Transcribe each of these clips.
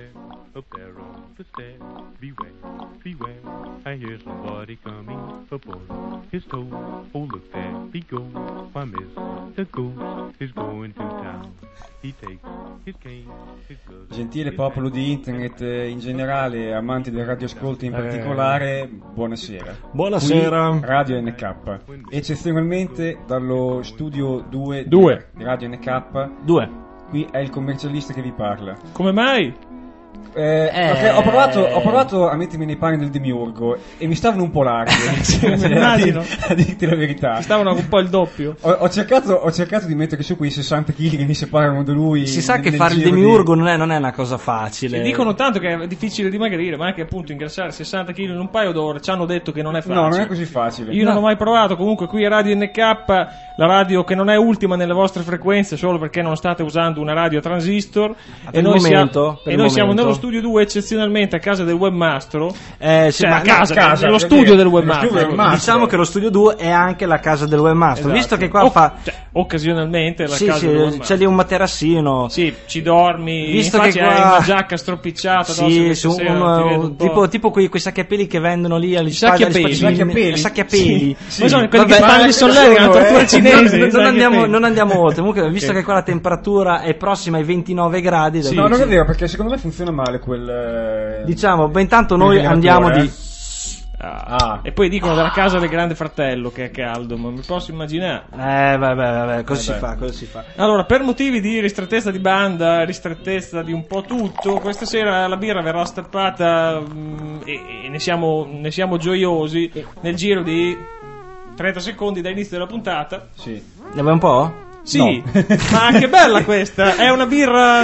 up there on the stair. Beware, beware, I hear somebody coming upon his toe. Oh, look there he goes, why Mr. Ghost is going to town. He takes his cane, his gloves. Gentile popolo di internet in generale, amanti del radioascolto in particolare, buonasera. Buonasera. Qui Radio NK, eccezionalmente dallo studio 2 di Radio NK. 2. Qui è il commercialista che vi parla. Come mai? Perché ho provato a mettermi nei panni del demiurgo e mi stavano un po' larghi. Immagino. A dirti la verità. Mi stavano un po' il doppio. Ho cercato di mettere su quei 60 kg che mi separano da lui. Si sa che fare il demiurgo non è una cosa facile. Ci dicono tanto che è difficile dimagrire, ma anche appunto ingrassare 60 kg in un paio d'ore. Ci hanno detto che non è facile. No, non è così facile. Io non ho mai provato. Comunque qui a Radio NK, la radio che non è ultima nelle vostre frequenze solo perché non state usando una radio a transistor. E noi siamo nello studio 2 eccezionalmente a casa del webmastro. Nello studio del webmastro. Diciamo che lo studio 2 è anche la casa del webmastro. Visto che qua occasionalmente la casa del webmastro. C'è lì un materassino. Sì, ci dormi. Visto infatti che qua hai una giacca stropicciata. Sì, tipo quei sacchi a peli che vendono lì agli sacchi a peli. Sacchi a peli. Quelli che fanno li sollevano, la tortura cinese. Non andiamo oltre. Comunque, visto che qua la temperatura è prossima ai 29 gradi. No, non è vero, perché secondo me funziona male quel. Diciamo, intanto noi andiamo di. E poi dicono della casa del grande fratello che è caldo, ma mi posso immaginare. Vabbè, cosa si fa? Allora, per motivi di ristrettezza di banda, ristrettezza di un po' tutto, questa sera la birra verrà stappata e ne siamo gioiosi nel giro di 30 secondi dall'inizio della puntata. Sì. Ne vuoi un po'? Sì, no. Ma che bella questa! È una birra.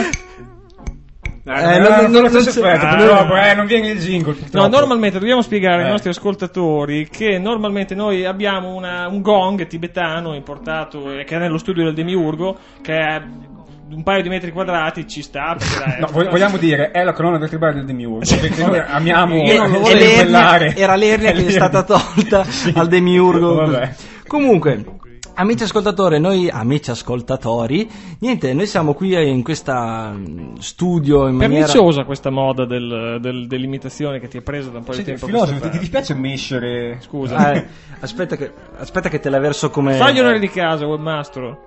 Non viene il jingle. Purtroppo. No, normalmente dobbiamo spiegare ai nostri ascoltatori che normalmente noi abbiamo un gong tibetano importato che è nello studio del demiurgo, che è un paio di metri quadrati, ci sta. No, vogliamo dire, è la colonna vertebrale del demiurgo, perché noi amiamo era l'ernia che è stata tolta al demiurgo. Vabbè. Comunque, amici ascoltatori, niente, noi siamo qui in questa studio in maniera perniciosa questa moda dell'imitazione che ti è presa da un po' di tempo. Filosofo, ti dispiace mescere? Scusa. Aspetta che te la verso come. Fagli onore di casa, webmastro.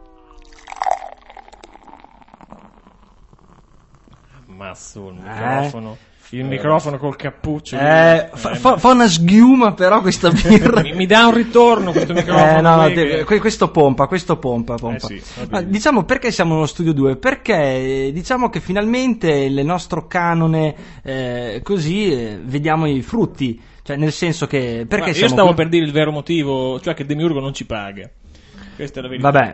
Ammazzo il microfono. Il microfono col cappuccio. Fa una sghiuma però questa birra. mi dà un ritorno questo microfono. Questo pompa. Sì, ma diciamo perché siamo nello studio 2? Perché diciamo che finalmente il nostro canone vediamo i frutti. Cioè nel senso che perché io stavo per dire il vero motivo, cioè che Demiurgo non ci paga. Questa è la verità. Vabbè.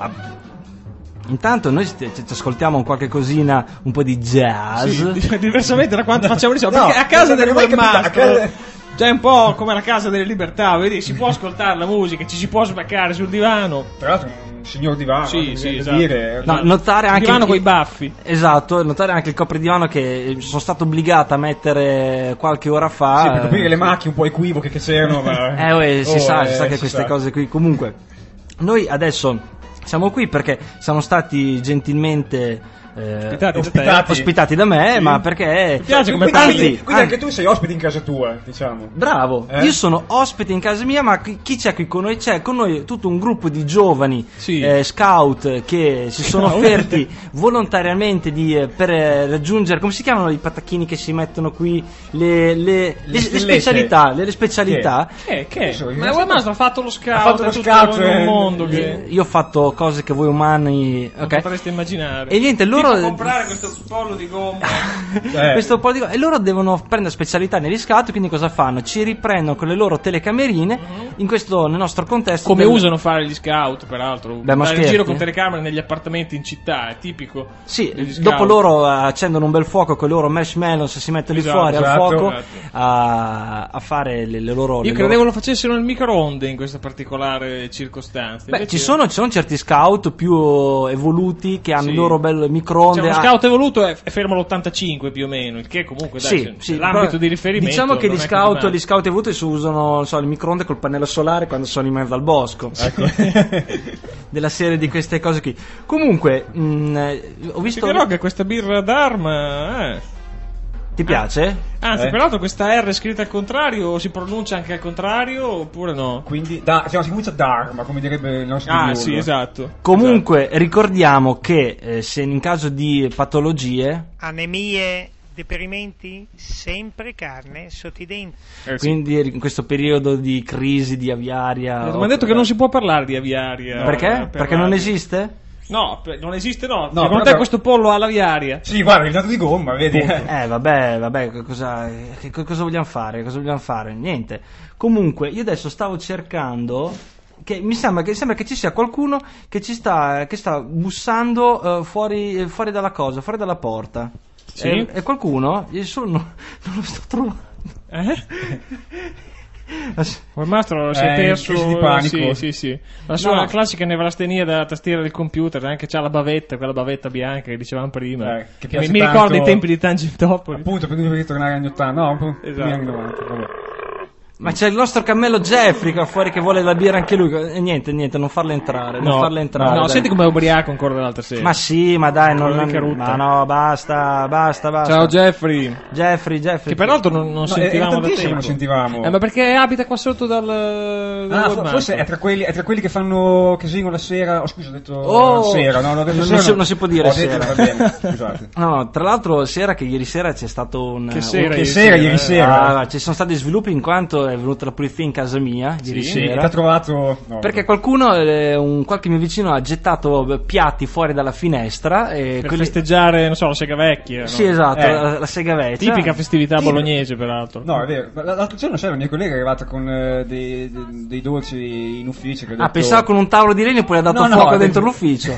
Intanto noi ci ascoltiamo qualche cosina, un po' di jazz. Sì, diversamente da quanto facciamo di solito. Perché a casa del webmastro, cioè un po' come la casa delle libertà, vedi, si può ascoltare la musica, ci si può sbaccare sul divano. Tra l'altro un signor divano, esatto. Dire. No, notare anche divano coi baffi. Esatto, notare anche il copridivano che sono stato obbligato a mettere qualche ora fa. Sì, per coprire le macchie un po' equivoche che c'erano. Si sa che queste cose qui. Comunque, noi adesso siamo qui perché siamo stati gentilmente ospitati da me, sì. Ma perché mi piace come quindi anche tu sei ospite in casa tua, diciamo. Bravo, io sono ospite in casa mia, ma chi c'è qui con noi? C'è con noi tutto un gruppo di giovani scout che si sono offerti volontariamente per raggiungere, come si chiamano i patacchini che si mettono qui, le specialità, le specialità. Che? Ma il webmaster ha fatto lo scout, nel mondo che io ho fatto cose che voi umani non potreste immaginare. E niente, loro comprare questo pollo di gomma e loro devono prendere specialità negli scout, quindi cosa fanno? Ci riprendono con le loro telecamerine nel nostro contesto come usano fare gli scout, peraltro. Andare in giro con telecamere negli appartamenti in città è tipico. Sì, dopo loro accendono un bel fuoco con i loro marshmallows, si mettono lì fuori al fuoco a fare le loro. Io credevo lo facessero nel microonde in questa particolare circostanza. Ci sono certi scout più evoluti che hanno il loro bel microonde microonde. Lo scout evoluto è fermo all'85 più o meno, il che comunque dai, sì, l'ambito di riferimento. Diciamo che gli scout evoluti si usano, non so, il microonde col pannello solare quando sono in mezzo al bosco. Ecco. Della serie di queste cose qui. Comunque, ho visto. Ti dirò che questa birra Dharma. Ti piace? Anzi, peraltro questa R scritta al contrario si pronuncia anche al contrario oppure no? Quindi si pronuncia Dharma, come direbbe il nostro Ah, sì, esatto. Comunque, ricordiamo che se in caso di patologie, anemie, deperimenti, sempre carne sotto i denti. Quindi in questo periodo di crisi di aviaria. Mi hanno detto che non si può parlare di aviaria. Perché? Perché non esiste? No, non esiste, no. Secondo te questo pollo ha l'aviaria? Sì, guarda, il dato di gomma, vedi? Vabbè, cosa vogliamo fare? Niente. Comunque, io adesso stavo cercando. Che mi sembra che ci sia qualcuno che sta bussando fuori dalla cosa, fuori dalla porta. Sì? È qualcuno? Io non lo sto trovando. Il mastro si è perso di panico. Sì. La sua classica nevrastenia da tastiera del computer, anche c'ha la bavetta, quella bavetta bianca che dicevamo prima. Che mi ricorda i tempi di Tangentopoli. Appunto, per ritornare agli anni 80, no? Esatto. Anni 90, vabbè. Ma c'è il nostro cammello Jeffrey qua fuori che vuole la birra anche lui. Niente, non farlo entrare. No, senti come è ubriaco ancora l'altra sera. Ma sì, ma dai, ma no, basta. Ciao Jeffrey. Che peraltro non sentivamo da tempo. Non sentivamo. Ma perché abita qua sotto dal forse è tra quelli che fanno casino la sera. Oh, scusa, ho detto sera, no? Non si può dire sera. Va bene, scusate. No, tra l'altro sera che ieri sera c'è stato un... Che sera ieri sera? Ci sono stati sviluppi in quanto è venuta la polizia in casa mia ieri sera. Ti ha trovato... No, perché qualcuno, qualche mio vicino ha gettato piatti fuori dalla finestra per festeggiare, non so, la sega vecchia. Sì, no? Esatto, la sega vecchia. Tipica festività bolognese, peraltro. No, è vero. L'altro giorno c'era la mia collega che è arrivata con dei dolci in ufficio. Che ha detto... pensavo con un tavolo di legno e poi ha dato fuoco dentro l'ufficio.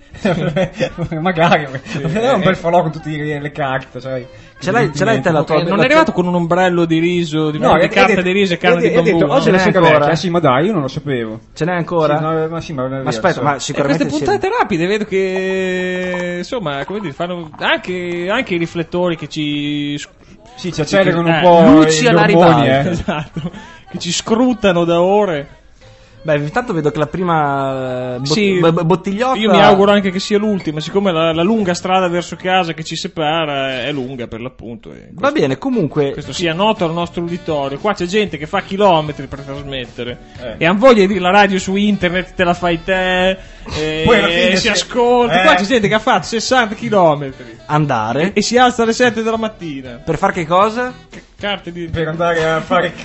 Magari un bel falò con tutte le carte, sai. Ce l'hai te la tua? Non è arrivato con un ombrello di riso, di carta di riso e carne di bambù? Oggi ce n'è ancora? Sì, ma dai, io non lo sapevo. Ce n'è ancora? Sì, ma aspetta, ma sicuramente queste puntate rapide vedo che insomma, come dire, fanno anche i riflettori che ci accelerano un po' luci gli ormoni, esatto, che ci scrutano da ore. Beh, intanto vedo che la prima bottigliotta... Io mi auguro anche che sia l'ultima, siccome la lunga strada verso casa che ci separa è lunga per l'appunto. Va bene, comunque... Questo sia noto al nostro uditorio. Qua c'è gente che fa chilometri per trasmettere e han voglia di dire la radio su internet, te la fai te, e si ascolta. Qua c'è gente che ha fatto 60 chilometri. Andare. E si alza alle 7 della mattina. Per fare che cosa? Carte di... Per andare a fare...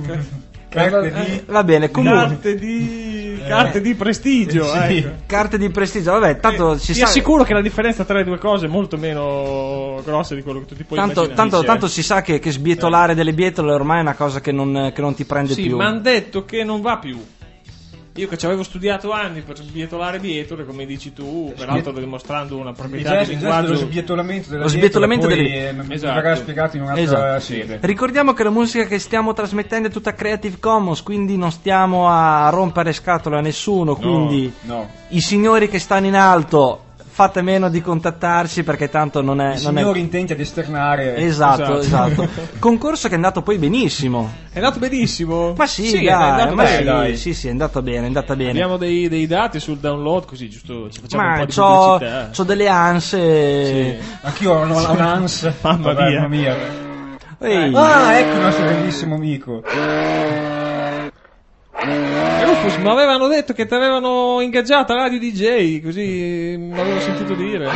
va bene, comunque carte di prestigio, ecco. Carte di prestigio, vabbè, tanto ti assicuro che la differenza tra le due cose è molto meno grossa di quello che tu ti puoi immaginare. Tanto si sa che sbietolare delle bietole ormai è una cosa che non ti prende più. Sì, ma hanno detto che non va più. Io che ci avevo studiato anni per sbietolare bietole, come dici tu, peraltro dimostrando una proprietà di linguaggio. Lo sbietolamento delle bietole esatto. Verrà spiegato in un'altra sede. Ricordiamo che la musica che stiamo trasmettendo è tutta Creative Commons, quindi non stiamo a rompere scatole a nessuno, quindi i signori che stanno in alto fate meno di contattarci perché tanto non è... signori intenti ad esternare. Esatto. Concorso che è andato poi benissimo. È andato benissimo? Ma sì, è andato bene. Sì, è andata bene. Abbiamo dei dati sul download, così giusto ci facciamo un po' di pubblicità. C'ho delle ansie. Sì. Anch'io ho un'ansia. Mamma mia. Ecco il nostro bellissimo amico. Rufus, ma avevano detto che ti avevano ingaggiata Radio DJ, così mi avevo sentito dire.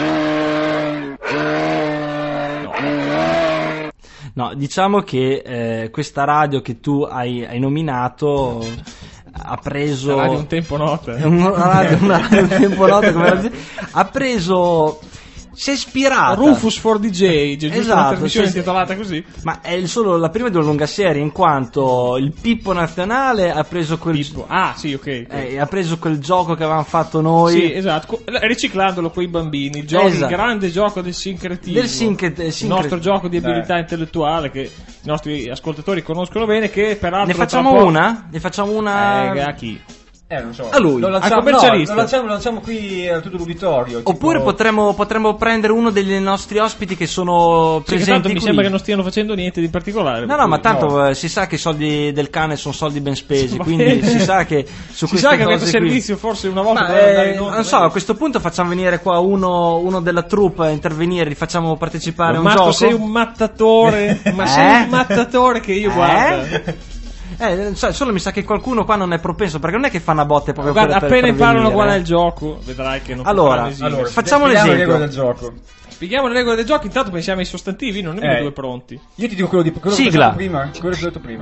No, diciamo che questa radio che tu hai nominato ha preso... Una radio un tempo nota. Una radio un tempo nota, come ha preso... Si è ispirata Rufus for DJ, giusto, una trasmissione intitolata così. Ma è solo la prima di una lunga serie, in quanto il Pippo Nazionale ha preso quel ha preso quel gioco che avevamo fatto noi. Sì, esatto, riciclandolo con i bambini, il grande gioco del sincretismo. Il nostro gioco di abilità intellettuale che i nostri ascoltatori conoscono bene, che peraltro ne facciamo una? A chi? Non so. A lui, lo lanciamo qui a tutto l'uditorio. Oppure potremmo prendere uno degli nostri ospiti che sono presenti. Tanto mi sembra che non stiano facendo niente di particolare. No, ma tanto si sa che i soldi del cane sono soldi ben spesi, quindi si sa che su queste cose questo servizio forse una volta dovrebbe andare in onda. Non so, a questo punto facciamo venire qua uno della troupe a intervenire, li facciamo partecipare a un gioco. Sei un mattatore, ma sei un mattatore che io guardo. Solo mi sa che qualcuno qua non è propenso, perché non è che fanno a botte proprio. Guarda, appena imparano qual è il gioco, vedrai che non allora facciamo l'esempio del gioco. Spieghiamo le regole del gioco, intanto pensiamo ai sostantivi, non ne ho due pronti. Io ti dico quello sigla. Quello che ho detto prima.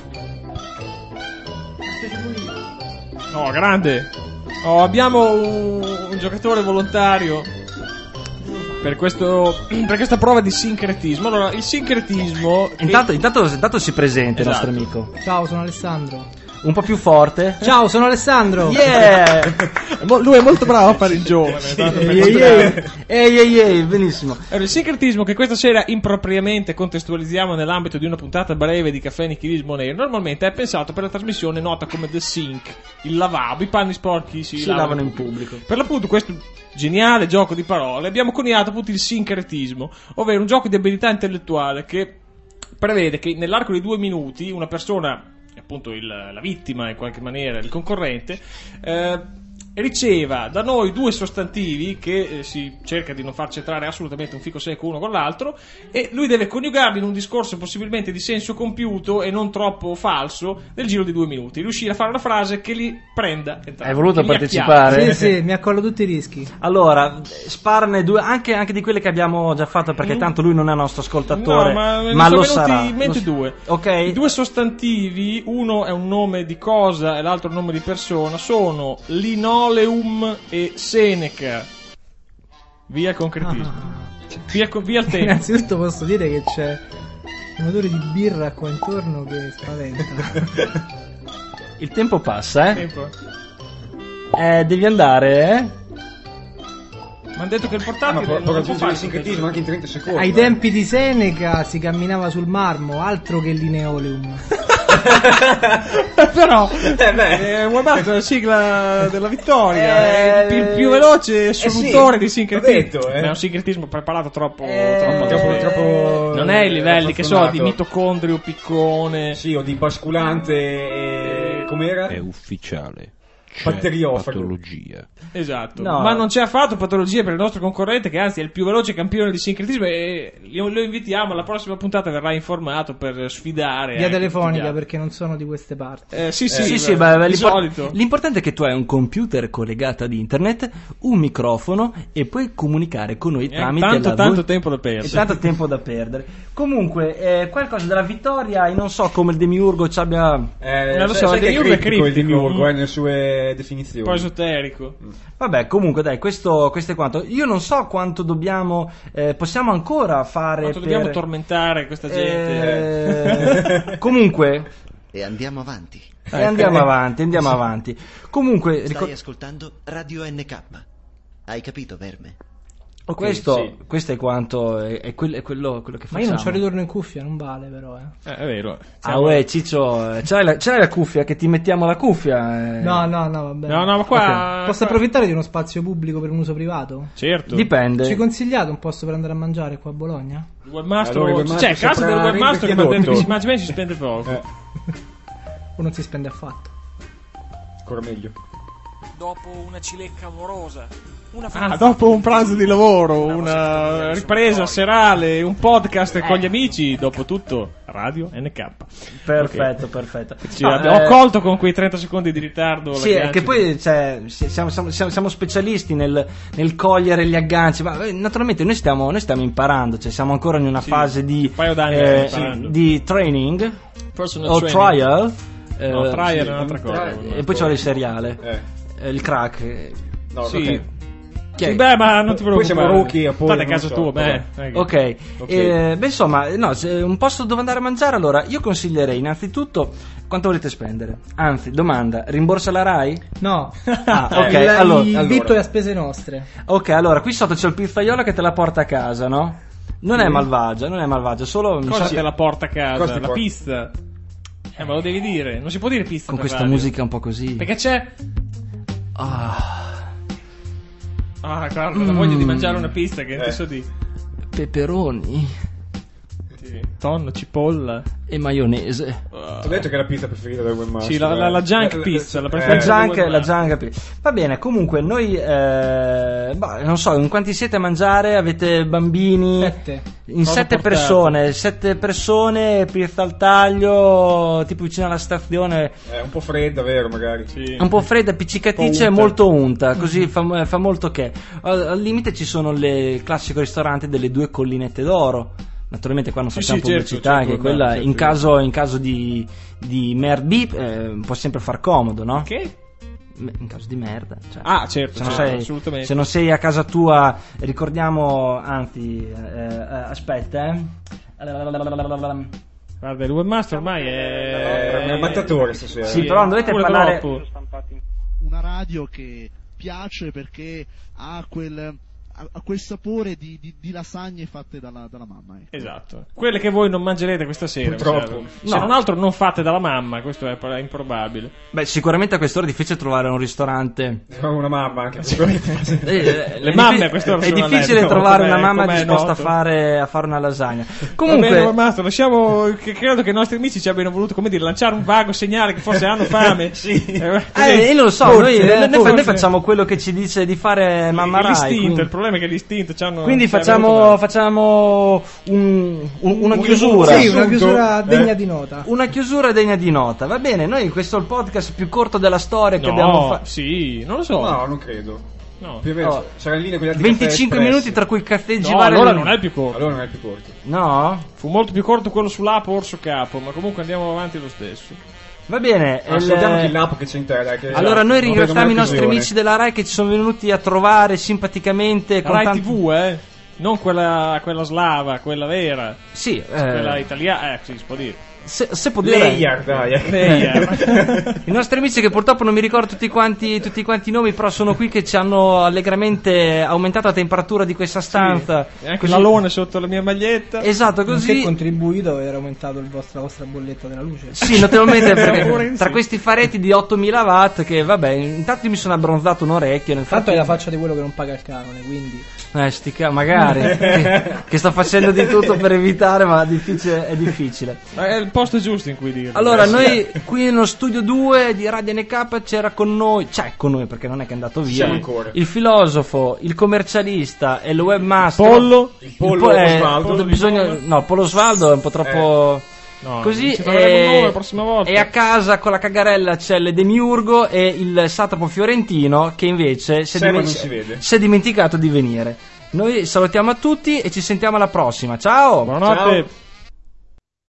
No, grande. Abbiamo un giocatore volontario per questa prova di sincretismo. Allora, il sincretismo intanto si presenta il nostro amico. Ciao, sono Alessandro. Un po' più forte. Ciao, sono Alessandro. Yeah! Lui è molto bravo a fare il giovane. Ehi, benissimo. Allora, il sincretismo che questa sera impropriamente contestualizziamo nell'ambito di una puntata breve di Caffè Nichilismo Nero, normalmente è pensato per la trasmissione nota come The Sink, il lavabo, i panni sporchi si lavano in pubblico. Per l'appunto questo geniale gioco di parole abbiamo coniato appunto il sincretismo, ovvero un gioco di abilità intellettuale che prevede che nell'arco di 2 minuti una persona, appunto la vittima in qualche maniera, il concorrente, riceva da noi 2 sostantivi che si cerca di non far centrare assolutamente un fico secco uno con l'altro, e lui deve coniugarli in un discorso possibilmente di senso compiuto e non troppo falso nel giro di 2 minuti, riuscire a fare una frase che li prenda. Hai voluto partecipare? Sì, mi accollo tutti i rischi. Allora, sparne 2 anche di quelle che abbiamo già fatto, perché tanto lui non è nostro ascoltatore, ma lo sarà. In mente 2. Ok. I 2 sostantivi, uno è un nome di cosa e l'altro un nome di persona, sono linoleum e Seneca. Via il concretismo. Via il tempo. Innanzitutto posso dire che c'è un odore di birra qua intorno che spaventa. Il tempo passa, devi andare, Mi hanno detto che il portatile può raggiungere il sincretismo anche in 30 secondi. Ai tempi di Seneca si camminava sul marmo, altro che lineoleum. Però vuoi battere la sigla della vittoria, il più veloce solutore di sincretismo. È un sincretismo preparato troppo non è ai livelli che so di mitocondrio piccone, o di basculante, com'era? È ufficiale. Patologia. Esatto, ma non c'è affatto patologia per il nostro concorrente, che anzi è il più veloce campione di sincretismo, e lo invitiamo alla prossima puntata, verrà informato per sfidare via telefonica, perché non sono di queste parti. Sì, solito. L'importante è che tu hai un computer collegato ad internet, un microfono e puoi comunicare con noi tramite tanto tempo da perdere. Tanto tempo da perdere. Comunque qualcosa della vittoria, io non so come il demiurgo ci abbia non lo so, il demiurgo è criptico, il demiurgo nelle sue definizioni, un po' esoterico. Vabbè, comunque dai, questo è quanto. Io non so quanto dobbiamo possiamo ancora fare, quanto dobbiamo tormentare questa gente. Comunque e andiamo avanti. Andiamo avanti. Comunque stai ascoltando Radio NK. Hai capito, verme? Okay, questo è quanto è quello che facciamo. Ma io non c'ho ritorno in cuffia, non vale però. È vero. Ciccio, c'hai la cuffia, che ti mettiamo la cuffia? No, vabbè. No, ma qua posso approfittare di uno spazio pubblico per un uso privato? Certo. Dipende. Ci consigliate un posto per andare a mangiare qua a Bologna? Il webmaster, c'è casa del webmaster che ci spende poco. O non si spende affatto. Ancora meglio. Dopo una cilecca amorosa, dopo un pranzo di lavoro, una ripresa serale, un podcast con gli amici, dopo tutto Radio NK. Perfetto. Ho colto con quei 30 secondi di ritardo. Sì, che poi siamo specialisti nel cogliere gli agganci, ma naturalmente noi stiamo imparando, siamo ancora in una fase di training, personal training. Trial. Trial è un'altra cosa. E poi c'ho il seriale. Il crack. No, sì. Okay. Sì, beh, ma non ti preoccupare. Poi siamo rookie, fate caso tuo, Ok. Insomma, un posto dove andare a mangiare, allora io consiglierei innanzitutto quanto volete spendere. Anzi, domanda, rimborsa la Rai? No. Ok, il vitto è a spese nostre. Ok, allora qui sotto c'è il pizzaiolo che te la porta a casa, no? Non è malvagia, solo cosa te la porta a casa? La pizza? Ma lo devi dire, non si può dire pizza con per questa radio. musica un po' così. Perché c'è? Guarda, la voglia di mangiare una pizza che non ti so di. Peperoni Tonno, cipolla e maionese. Ti ho detto che è la pizza preferita del webmaster. Sì, la junk pizza, la preferita. La junk pizza. Va bene, comunque noi non so, in quanti siete a mangiare? Avete bambini? 7. In 7 persone, 7 persone, pizza al taglio, tipo vicino alla stazione. Un po' fredda, vero, magari. Sì. Un po' fredda, appiccicaticcia e molto unta, così fa molto che. Al limite ci sono il classico ristorante delle 2 collinette d'oro. Naturalmente qua non facciamo pubblicità, certo, che quella in caso di merda può sempre far comodo, no? Che? In caso di merda, cioè, certo, assolutamente. Se non sei a casa tua, ricordiamo, anzi, aspetta, guarda, il webmaster ormai è un mattatore stasera. Sì, però non dovete parlare. Una radio che piace perché ha quel sapore di lasagne fatte dalla mamma. Esatto, quelle che voi non mangerete questa sera. Purtroppo. Se non altro non fatte dalla mamma, questo è improbabile. Beh, sicuramente a quest'ora è difficile trovare un ristorante. Una mamma anche. Le mamme a quest'ora è difficile trovare una mamma disposta a fare una lasagna. Comunque, va bene, lasciamo che credo che i nostri amici ci abbiano voluto, come dire, lanciare un vago segnale che forse hanno fame. Sì. Io non lo so, noi facciamo quello che ci dice di fare mamma Rai. Il problema è che l'istinto quindi facciamo una chiusura. Sì, una chiusura degna di nota. Una chiusura degna di nota. Va bene, noi questo è il podcast più corto della storia che abbiamo fatto. Sì, non lo so. No, non credo. No. Più o meno sarà in linea con gli altri 25 minuti tra cui il caffè allora non è il più corto. Allora non è il più corto. No? Fu molto più corto quello sull'Apo Orso Capo, ma comunque andiamo avanti lo stesso. Va bene, salutiamo il lapo che c'è in terra. Allora noi ringraziamo i nostri amici della Rai che ci sono venuti a trovare simpaticamente con Rai TV, non quella slava, quella vera. Sì, quella italiana, sì, si può dire. Se può dire i nostri amici che purtroppo non mi ricordo tutti quanti i nomi, però sono qui, che ci hanno allegramente aumentato la temperatura di questa stanza, e anche l'alone sotto la mia maglietta. Esatto, così anche contribuito e era aumentato la vostra bolletta della luce. Sì, notevolmente, perché tra questi faretti di 8000 watt, che vabbè, intanto mi sono abbronzato un orecchio, nel fatto è la faccia di quello che non paga il canone, quindi magari che sto facendo di tutto per evitare, ma è difficile. È il posto giusto in cui dirlo. Allora, noi qui nello studio 2 di Radio NK c'è con noi perché non è che è andato via, il filosofo, il commercialista e il webmaster il pollo Osvaldo. Pollo Osvaldo è un po' troppo così, la prossima volta. E a casa con la cagarella c'è il Demiurgo e il satrapo fiorentino, che invece si è dimenticato di venire. Noi salutiamo a tutti e ci sentiamo alla prossima. Ciao. Buonanotte. Ciao.